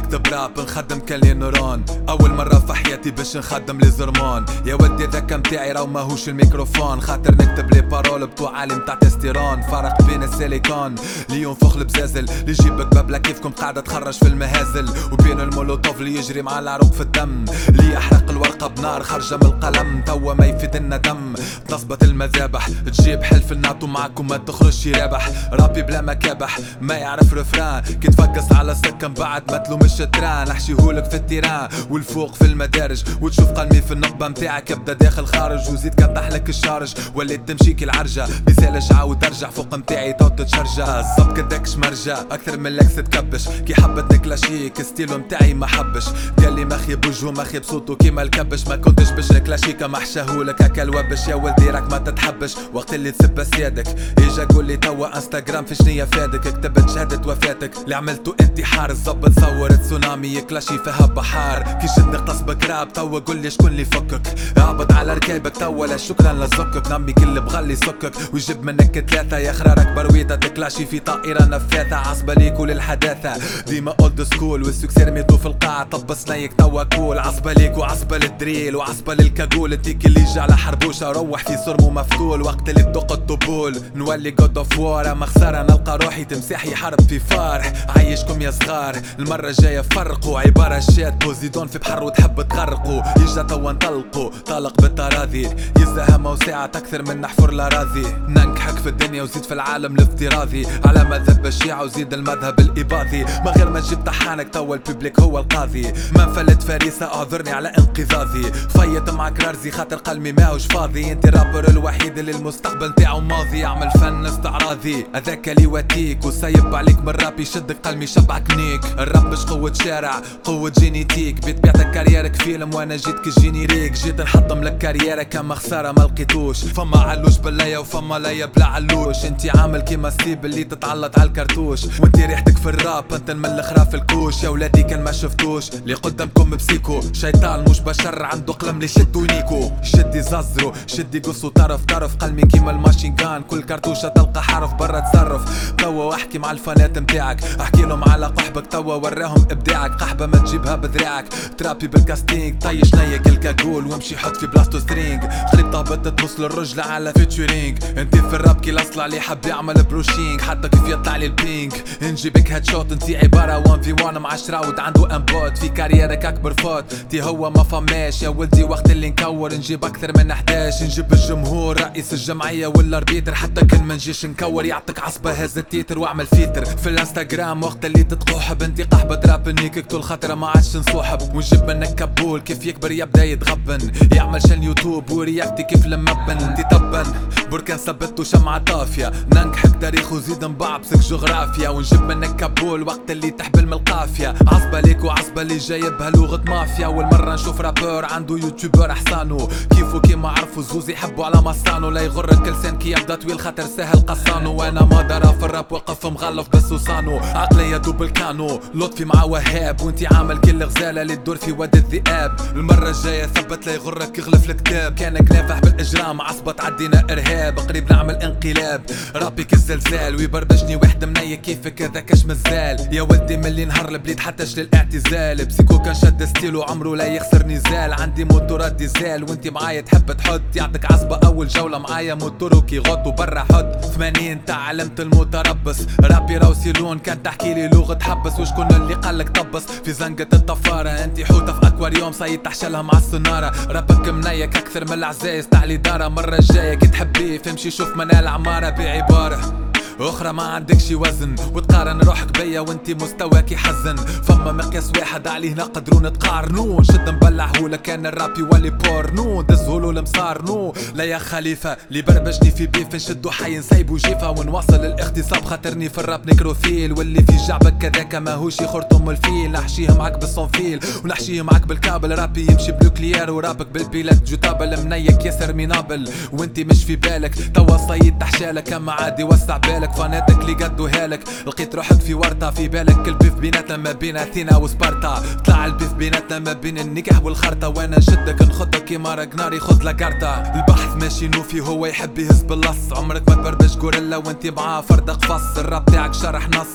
نكتب راب نخدم كالي نورون، اول مرة في حياتي باش نخدم لي زرمون. يا ودي ذاك متاعي راهو ماهوش الميكروفون، خاطر نكتب لي بارول بتوع عالم تاع تستيرون. فرق بين السيليكون اللي ينفخ البزازل اللي يجيبك بابلا كيفكم قاعدة تخرج في المهازل، وبين المولوتوف اللي يجري مع العروق في الدم، اللي يحرق الورقة بنار خارجة من القلم. توا ما يفيدنا دم تظبط المذابح، تجيب حلف الناتو معاك وما تخرجش رابح. رابي بلا مكابح ما يعرف رفران، كي تفقس على السكن بعد ما تلومش التران. نحشيهولك في التيران والفوق في المدارج، وتشوف قلمي في النقبة متاعك يبدا داخل خارج. وزيد كطحلك الشارج وليت تمشيك العرجة، مثالش عاود ارجع فوق متاعي تو تتشرجة. الزب كداك شمرجة اكثر من لاكس تكبش، كي حبت نكلاشيك ستيلو متاعي ما حبش. قال لي مخي بوجهو مخي بصوتو كيما الكبش، ما كنتش باش نكلاشيكا محشاهولك هكا الوبش. يا ولدي راك ما تتحبش وقت اللي تسب سيادك، اجا قولي توا انستغرام في شنيا فادك. كتبت شهادة وفاتك اللي عملتو انتحار، الزب تصور تسونامي يكلاشي فيها بحار. كي شد نغطس بكراب توا قولي شكون اللي فكك، اعبط على ركايبك توا لا شكرا لزكك. نمي كل بغلي سكك ويجيب منك ثلاثة، يا خرارك برويدة تكلاشي في طائرة نفاثة. عصبة ليك وللحداثة ديما اولد سكول، والسكسي رميتو في القاع طب سنيك توا كول. عصبة ليك وعصبة للدريل وعصبة للكاقول، انتيك اللي يجي على حربوشة روح في صرمو مفتول. وقت اللي تدق الطبول نولي جود اوف وار، اما خسارة نلقى روحي تمساحي حرب في فرح. عايشكم يا صغار المرة الجاية فرقوا، عبارة شات بوزيدون في بحر وتحب تغرقوا. يجا توا نطلقوا طالق بالتراضي، يزهى موسعة اكثر من نحفر الاراضي. ننكحك في الدنيا وزيد في العالم الافتراضي، على مذهب الشيعة وزيد المذهب الاباضي. ما غير ما تجيب طحانك توا الببليك هو القاضي. ما فلت فريسة اعذرني على انقذاضي، فيت معك رارزي خاطر قلبي ماهوش فاضي. انت الرابر الوحيد اللي المستقبل تاعو ماضي، اعمل فن استعراضي هذاك اللي يواتيك وسايب عليك من الراب يشدك قلبي شبعك نيك. الراب مش قوة شارع قوة جينيتيك، بيت بيعتك كاريرك فيلم وانا جيت كجينيريك. جيت نحطم لك كاريرك اما خسارة ما لقيتوش، فما علوش بالليا وفما ليا بلا علوش. انتي عامل كيما ستيب اللي تتعلط على الكرتوش، وانتي ريحتك في الراب انت الملخ في الكوش. يا ولادي كان ما شفتوش اللي قدامكم بسيكو، شيطان مش بشر عنده قلم اللي شدو نيكو. شدي زازرو شدي قصو طرف طرف قلمي كيما الماشين جان، كل كرتوشة تلقى حرف برا تصرف. توا واحكي مع الفانات متاعك احكي لهم على قحبك توا وراهم ابداعك. قحبة ما تجيبها بذراعك ترابي بالكاستينج، طيش نيك الكاقول وامشي حط في بلاستو سترينج. خليب طابت تبص للرجلة على فيتشورينج، انتي في الراب كي الاصلع اللي حب يعمل بروشينج. حتى كيف يطلع لي البينج نجيبك هيد شوت، انتي عبارة 1v1 مع شراود عنده امبوت. في كاريرك اكبر فوت تي هو ما فماش. يا ولدي وقت اللي نكور نجيب اكثر من 11، نجيب الجمهور رئيس الجمعية ولا اربيتر. حتى كان ما نجيش نكور يعطيك عصبة هز التيتر واعمل فيتر في الانستغرام. وقت اللي تتقوحب انتي قحبة دراب نيكك طول خاطر ما عادش نصوحب. ونجيب منك كبول كيف يكبر يبدا يتغبن، يعمل شان يوتيوب ورياكتي كيف لمبن. انتي طبن بركان ثبت وشمعة طافية، ننكحك تاريخ وزيد نبعبسك جغرافيا. ونجيب منك كبول وقت اللي تحبل من القافية. عصبة ليك وعصبة اللي جايبها لغة مافيا. اول مرة نشوف رابور عنده يوتيوبر احسانو، كيفو كيما عرفوا زوز يحبوا على مصانو. لا يغرك لسان كي يبدا طويل خاطر سهل قصانو، وانا ما درا في الراب وقف مغلف بس وصانو. عقلي يدوب الكانو لطفي مع وهاب، وانتي عامل كل غزالة اللي تدور في واد الذئاب. المرة الجاية ثبت لا يغرك يغلف الكتاب، كانك نافح بالاجرام عصبة تعدينا ارهاب. قريب نعمل انقلاب رابيك الزلزال، ويبربشني واحد مني كيفك هذاكش مزال. يا ولدي ملي نهار البليد حتىش للاعتزال، بسيكو كان شد ستيلو عمرو لا يخسر نزال. عندي موتورات ديزال وانتي معايا تحب تحط، يعطيك عصبة اول جولة معايا موتور وكيغط وبرا حط. 80 تعلمت المتربص رابي راوسيلون، كان تحكي لي لغة حبس. وشكون اللي قالك طبس في زنقة الطفارة؟ انتي حوتة في اكواريوم صيد تحشلها مع السنارة. رابك منيك اكثر من العزايز تاع الادارة. مرة الجاية كي تحبيه فمشي شوف منال عمارة بعبارة اخرى ما عندكش وزن، وتقارن روحك بيا وانتي مستواك يحزن. فما مقياس واحد عليه نقدرو نتقارنو، نشد نبلعهولك كان الراب يولي بورنو. دزهولو المصارنو لا يا خليفة اللي بربشني في بيف نشدو حي نسيبو جيفة. ونواصل الاغتصاب خاطرني في الراب نكروفيل، واللي في جعبك كذاك ماهوش يخرطم الفيل. نحشيه معاك بالصنفيل ونحشيه معاك بالكابل، رابي يمشي بنوكليير ورابك بالبيلات جوتابل. منيك ياسر مينابل وانتي مش في بالك، توا صيد تحشالك اما عادي وسع بالك. فاناتك اللي قدوها لك لقيت روحك في ورطة، في بالك البيف بيناتنا ما بين اثينا وسبارتا. طلع البيف بيناتنا ما بين النكاح والخرطة، وانا نشدك نخدك كيما راجنار يخد لاكارتا. البحث ماشي نوفي هو يحب يهز باللص، عمرك ما تبربش غوريلا وانتي معاه فرد قفص. الراب تاعك شرح نص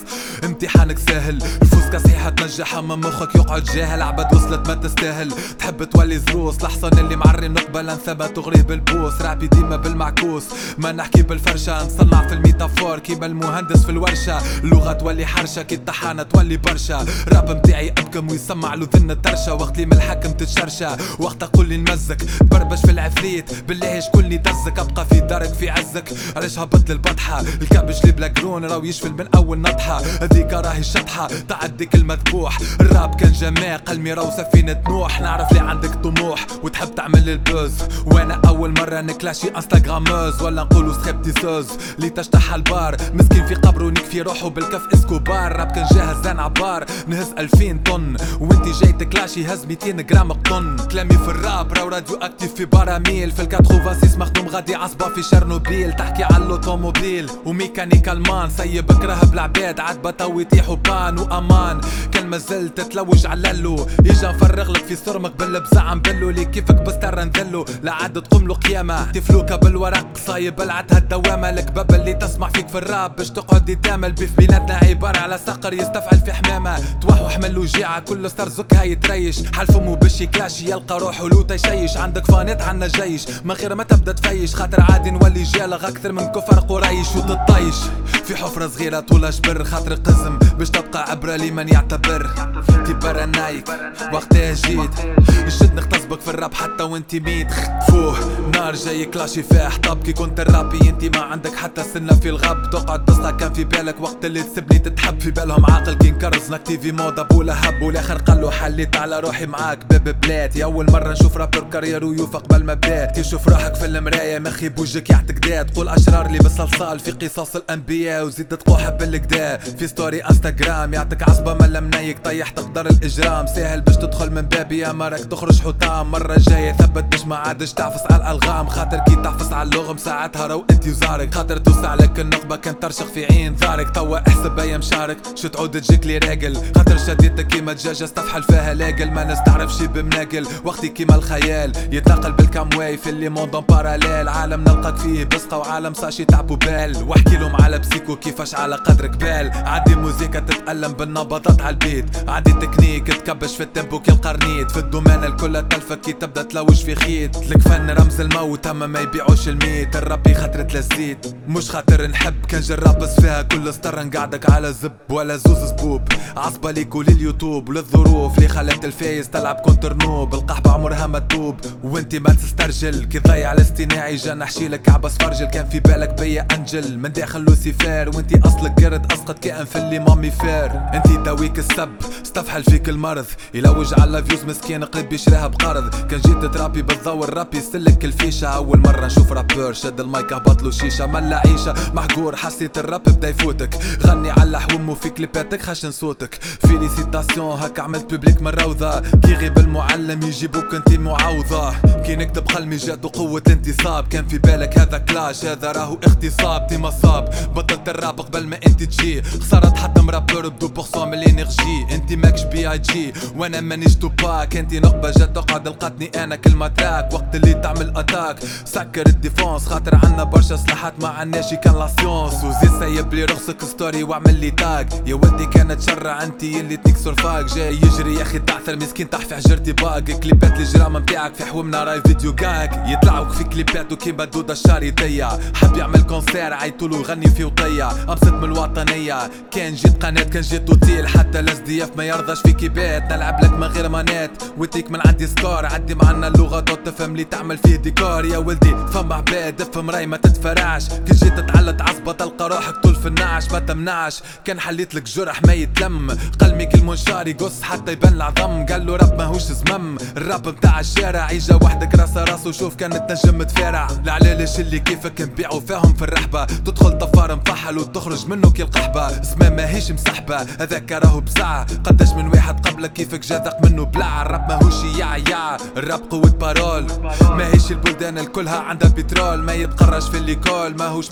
امتحانك سهل، الفوز صحيحة تنجح اما مخك يقعد جاهل. عبد وصلت ما تستاهل، تحب تولي زروس لحصن اللي معري نقبة لنثبة تغريه بالبوس. رابي ديما بالمعكوس ما نحكي بالفرشة، نصنع في الميتافور كيما المهندس في الورشة. اللغة تولي حرشة كي الطحانة تولي برشا. راب متاعي ابكم ويسمع له ذن الترشة، وقت لي من الحكم تتشرشى وقت اقول لي نمزك بربش في العفريت. بالله شكون لي دزك ابقى في دارك في عزك. علاش هبط للبطحة الكابش لي بلا قرون راهو يشفل من اول نطحة. هذيك راهي الشطحة تعديك المذبوح. الراب كان جماع قلمي راهو سفينة نوح. نعرف لي عندك طموح وتحب تعمل البوز، وانا اول مرة نكلاشي انستغراموز ولا نقولو سخيبتيسوز اللي تشطح البار. مسكين في قبره نكفي روحه بالكف اسكوبار. راب كان جاهز زان عبار نهز 2000 طن، وانتي جاي تكلاشي هز 200 جرام قطن. كلامي في الراب راهو راديو اكتيف في براميل. في ال86 مخدوم غادي عصبة في شرنوبيل. تحكي على الاوتوموبيل وميكانيكال مان سيب كره بالعباد عاد تو يطيحوا بان وامان. كان مازلت تتلوج على اللو يجا نفرغ لك في صرمك بالبزع نبلو. لي كيفك بستر نذلو لا عاد تقوم له قيامة. تفلوكة بالورق صايب بلعتها الدوامة. الكباب اللي تسمع فيك في الراب باش تقعد يتامل. بيف بيناتنا عبارة على صقر يستفعل في حمامة. توحوح من الوجيعة كل ستار زكها يتريش. حال فمو باش يكلاشي يلقى روحو لو تيشيش. عندك فانات عنا جيش من غير ما تبدا تفيش. خاطر عادي نولي جالغ اكثر من كفر قريش وتطيش في حفرة صغيرة طولها جبر. خاطر قزم باش تبقى عبرة لمن يعتبر. تبرا نايك وقتها جيت الجد نغتصبك في الراب حتى وانتي ميت. فوه نار جاي كلاشي فاح طب كي كنت الرابي انتي ما عندك حتى سنة في الغب. تقعد تصلى كان في بالك وقت اللي تسبني تتحب. في بالهم عاقل كي نكرز نكتيفي موضة بولا هب. والاخر قالو حليت على روحي معاك باب بلاد. يا اول مرة نشوف رابر كارير ويوفق بالمبات. تشوف روحك في المراية مخي بوجك يعتك دات. تقول اشرار لي بالصلصال في قصص الانبياء. وزيد تقوح بالكدا في ستوري انستغرام. يعطيك عصبة ملا منيك طيح تقدر الاجرام. سهل باش تدخل من بابي يا مرك تخرج حطام. مرة جاية ثبت باش ما عادش تعفس على الالغام. خاطر كي تعفس على اللغم ساعتها رو انتي وزارك. خاطر توسع لك النقبة كان ترشق في عين ذارك. توا احسب ايام شارك شو تعود تجيك لي راجل. خاطر شديتك كيما دجاجة استفحل فيها لاقل. ما نستعرف شي بمناقل وقتي كيما الخيال يتنقل بالكامواي في اللي موندون باراليل. عالم نلقاك فيه بسقة وعالم ساشي تعبوا بال. واحكي لهم على بسيكو كيفاش على قدرك بال. عندي موزيكا تتألم بالنبضات على البيت. عندي تكنيك تكبش في التيمبو كي القرنيت. في الدومانة الكل تلفك كي تبدا تلوج في خيط. لك فن رمز الموت اما ما يبيعوش الميت. الربي خاطر للزيت مش خاطر نحب. كان جرابس فيها كل ستر نقعدك على زب ولا زوز زبوب. عصبة ليك ولليوتيوب وللظروف اللي خلت الفايز تلعب كونتر نوب. القحبة عمرها ما تدوب وانتي ما تسترجل. كي ضيع الاصطناعي جا نحشيلك عبس فرجل. كان في بالك بيا انجل من داخل لوسيفير. وانتي اصلك قرد اسقط كائن في اللي مامي فير. انتي داويك السب استفحل فيك المرض. يلوج على فيوز مسكين قريب يشريها بقرض. كان جيت ترابي بالضوء رابي يسلك الفيشة. اول مرة نشوف رابور شد المايك هبطلو شيشة. ملا عيشة محقور حسيت الراب بدا يفوتك. غني على حوم وفي كليباتك خشن صوتك. فيليسيتاسيون هكا عملت ببليك من روضة. كي غيب المعلم يجيبوك انتي معوضة. كي نكتب قلمي جاتو قوة انتصاب. كان في بالك هذا كلاش هذا راهو اغتصاب. تي مصاب بطلت الراب قبل ما انتي تجي. خسرت حتى مرابور ب2% من الانرجي. انتي ماكش بي اي جي وانا مانيش توباك. انتي نقبة جات تقعد لقاتني انا كلمة تراك. وقت اللي تعمل اتاك سكر الديفونس. خاطر عنا برشا سلاحات ما عناشي كان لا سيونس. وزيد سيب لي رخصك ستوري واعمل لي تاج. يا ودي كانت شرع انتي اللي تكسر فاك. جاي يجري يا اخي تعثر مسكين طاح في حجرتي باق. كليبات الجرام متاعك في حومنا راي فيديو جاك. يطلعوك في كليبات وكيما دودة الشاري ضيع. حب يعمل كونسير عيطولو يغني في وطيع. ابسط من الوطنية كان جيت قناة كان جيت اوتيل. حتى الاس دي اف ما يرضاش في كيبات. نلعب لك من غير مانات وديك من عندي سكور. عدي معنا اللغة دوت تفهم لي تعمل فيه ديكور. يا ولدي فم عباد افهم راي ما تتفرعش. كي جيت تعلت عصبة تلقى روحك طول في النعش. ما تمنعش كان حليت لك جرح ما يتلم. قلمي كل منشار يقص حتى يبان العظم. قال له راب ماهوش زمم. الراب متاع الشارع يجا وحدك راسه راسه شوف كانت تنجم تفارع. العلالش اللي كيفك نبيعو فيهم في الرحبة. تدخل طفار مفحل وتخرج منه كي القحبة. اسمه ماهيش مسحبة هذاك راهو بزعة. قداش من واحد قبلك كيفك جاذق منه بلع. الراب ماهوش يا الراب قوة بارول. ماهيش البلدان الكلها عندها بترول. ما يتقرش في الليكول ماهوش موجود في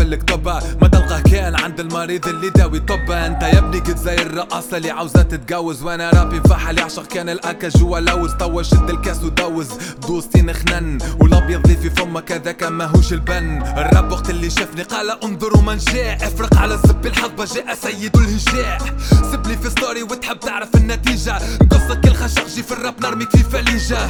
الكتبة ما تلقاه كان عند المريض اللي داوي طبة. انت يا ابني كنت زي الرقاصة اللي عاوزة تتجوز، وانا رابي فحل يعشق كان الاكا جوا لوز. توا شد الكاس ودوز دوستي نخنن والابيض اللي في فمك هذاك ماهوش البن. الراب وقت اللي شافني قال انظروا من جاء، افرق على الزب الحظبة جاء سيد الهجاء. سبلي في ستوري وتحب تعرف النتيجة، نقصك الخشق جي في الراب نرميك في فليجة.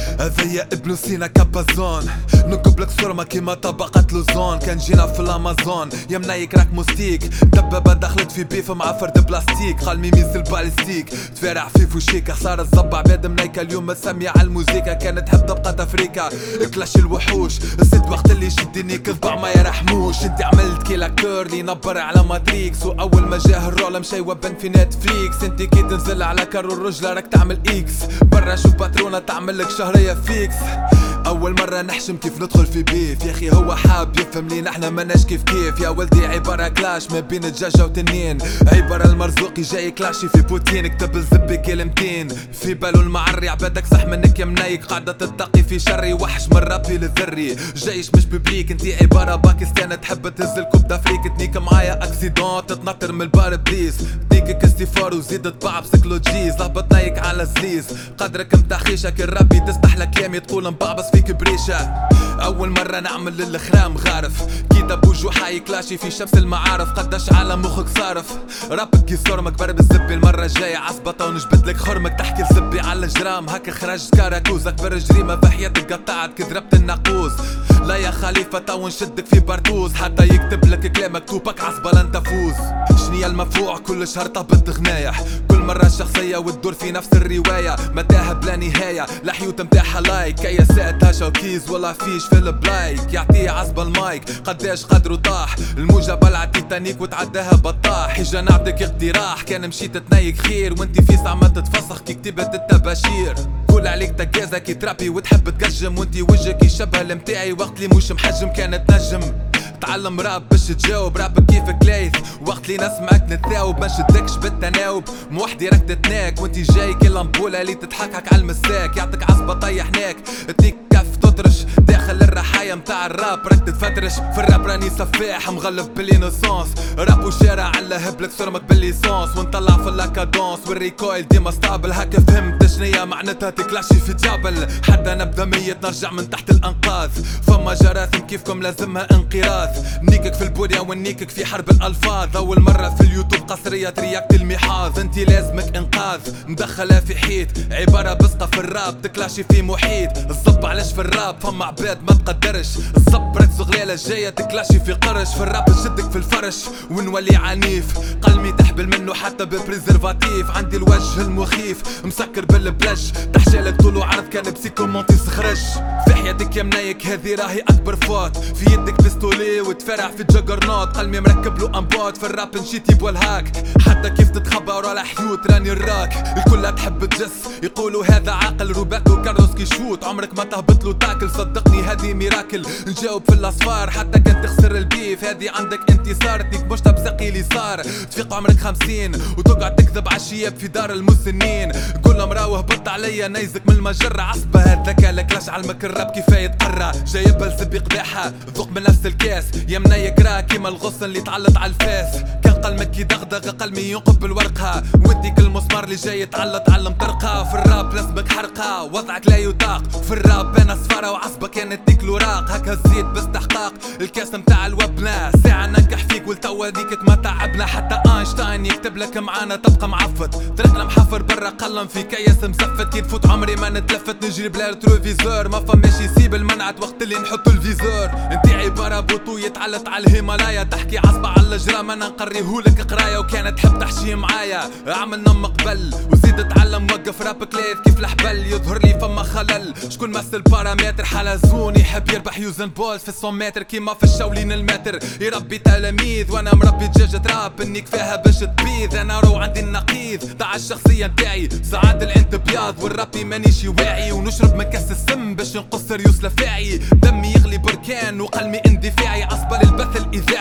هذايا ابن سينا كابازون نقبلك صرمة كيما طبقة لوزون. كان جينا في الامازون يا منايك راك موستيك، دبابة دخلت في بيف مع فرد بلاستيك. قال ميميز الباليستيك تفارع في فوشيكا، صار الزبع عباد منايكة اليوم سامية على الموزيكا. كانت تحب تبقى تفريكا كلاش الوحوش، الست وقت اللي يشدني كذبع ما يرحموش. انت عملت كيلا كور لي نبر على ماتريكس، واول ما جاه الرول مشي وبن في نتفليكس. انت كي تنزل على كارو الرجلة راك تعمل اكس، برا شوف باترونة تعمل لك شهرية فيكس. اول مرة نحشم كيف ندخل في بيف، يا اخي هو حاب يفهم لينا احنا مناش كيف كيف. يا ولدي عبارة كلاش ما بين الدجاجة وتنين، عبارة المرزوقي جاي كلاشي في بوتين. كتب الزبي كلمتين في بالو المعري، عبادك صح منك يا منايك قاعدة تتقي في شري. وحش من رابي للذري جيش مش ببليك، انتي عبارة باكستان تحب تهز الكوب دافريك. تنيك معايا اكسيدون تتنطر من البار بليز، تنيك استفار وزيد تباع بسيكلوجيز. لهبط نايك على زليز قدرك متاع خيشك، الرابي تستح لك يامي تقول مبعبص فيك بريشة. اول مرة نعمل للخرام غارف كي دبوجو حي كلاشي في شمس المعارف. قداش على مخك صارف رابك كي صرمك برب الزبي المرة الجاية عصبطة ونجبد لك خرمك. تحكي الزبي على الجرام هكا خرج كاراكوز، اكبر جريمة في حياتك قطعت كي ضربت الناقوس. لا يا خليفة تو نشدك في بارتوز، حتى يكتب لك كلامك توبك عصبة لن تفوز. شنيا المفروع كل شهر طبت غنايح، كل مرة شخصية وتدور في نفس الرواية. متاهة بلا نهاية لحيوت متاعها لايك، كيا ساعتها شوكيز ولا فيش في البلايك. يعطيه عصب المايك قداش قدره طاح، الموجة بلع تيتانيك وتعداها بطاح. اجا نعطيك اقتراح كان مشيت تنيك خير، وانتي في ساعة ما تتفسخ كي كتبت التباشير. كل عليك تجازة كي ترابي وتحب تقجم، وانتي وجهك يشبه المتاعي وقت لي مش محجم. كانت نجم تعلم راب باش تجاوب رابك كيف كلايث، وقت لي نسمعك نتاوب ما نشدكش بالتناوب. موحدي راك تتناك وانتي جاي كل امبولة اللي تضحكك على المساك. يعطيك عصبة طيحناك تنيك كف تطرش داخل الرحاية متاع الراب راك تتفترش. في الراب راني سفاح مغلف بالانوسونس، راب وشارع على هبلك صرمك بالليسونس. ونطلع في اللاكادونس والريكويل ديما ستابل، هكا فهمت شنيا معناتها تكلاشي في جبل. حتى نبدا ميت نرجع من تحت الانقاذ، فما جراثيم كيفكم لازمها انقراض. نيكك في البوريا ونيكك في حرب الالفاظ، اول مرة في اليوتيوب قصرية رياكت المحاض. انتي لازمك انقاذ مدخلة في حيط، عبارة بسقة في الراب تكلاشي في محيط. الزب علاش في الراب فما عباد ما تقدرش، الزب ركز غلالة جاية تكلاشي في قرش. في الراب نشدك في الفرش ونولي عنيف، قلمي تحبل منه حتى ببريزرفاتيف. عندي الوجه المخيف مسكر بالبلج، تحشالك طول وعرض كان بسيكومونتي سخرج. في حياتك يا منايك هذه راهي اكبر فوت، في يدك بيستولي وتفرع في جاجرنوت. قلمي مركب له امبوت في الراب نشيت يبوى الهاك، حتى كيف تتخبى ورا الحيوت راني الراك. الكل تحب تجس يقولوا هذا عاقل، روبرتو كارلوس كيشوت عمرك ما تهبط له تاكل. صدقني هذه ميراكل نجاوب في الاصفار، حتى كان تخسر البيف هذه عندك انتصار. تنيك مش تبسقي لي صار تفيق عمرك 50 وتقعد تكذب عالشياب في دار المسنين. كلهم راهو هبط عليا نيزك من المجرة، عصبة هذاك لكلاش علمك الراب كيفاه يتقرى. جايبها لسبي قداحة ذوق من نفس الكاس، يا منيك راه كيما الغصن اللي تعلط على الفاس. كان قلمك يدغدغ قلمي ينقب بالورقة، وانتيك المسمار اللي جاي يتعلط على المطرقة. في الراب لازمك حرقة وضعك لا يطاق، في الراب انا صفارة وعصبة كانت ديك الوراق. هكا الزيت باستحقاق الكاس متاع الوبنا، ساعة ننجح فيك والتوا ديكك ما تعبنا. حتى اينشتاين يكتب لك معانا تبقى معفط، طريقنا محفر برا قلم في كيس مزفت. كي تفوت عمري ما نتلفت نجري بلا ريتروفيزور، ما فماش يسيب المنعت وقت اللي نحطو الفيزور. انتي عبارة بوطو يتعلط على الهيمالايا، تحكي عصبة على الجرام انا نقريهولك قراية. وكانت تحب تحشي معايا عملنا مقبل، وزيد تعلم وقف رابك لايث كيف الحبل. يظهر لي فما خلل شكون مثل بارامتر، حلزون يحب يربح يوزن بولز في 100 متر كيما في الشاولين المتر. يربي تلاميذ وانا مربي دجاجة راب انك فيها باش تبيض. انا رو عندي النقيض تاع الشخصية نتاعي، ساعات الانتبياض والرابي مانيش واعي. ونشرب من كاس السم باش نقص ريوس لفاعي، دمي يغلي بركان وقلمي اندفاعي. عصبة للبث الاذاعي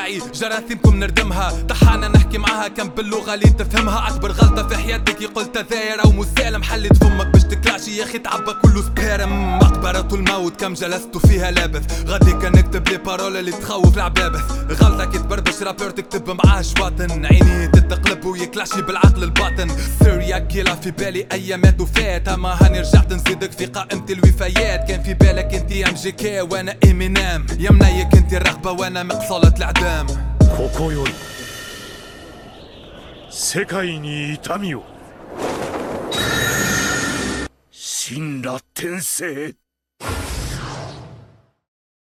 جراثيمكم نردمها، طحانا نحكي معاها كم باللغة اللي تفهمها. أكبر غلطة في حياتك قلت ذاير أو مسالم، حلت فمك باش تكلاشي يا أخي تعبى كله سبيرم. مقبرة الموت كم جلست فيها لابث، غادي كان نكتب لي بارول اللي تخوف العبابث. غلطة كي تبربش رابر تكتب معاه شواطن، عيني تتقلب ويكلاشي بالعقل الباطن. سيريا كيلا في بالي أيامات وفات، أما هاني رجعت نزيدك في قائمة الوفيات. كان في بالك انتي ام جي كي وانا امينام، يا منايك انتي الرغبة وانا مقصلة الاعدام. ここより世界に痛みを神羅転生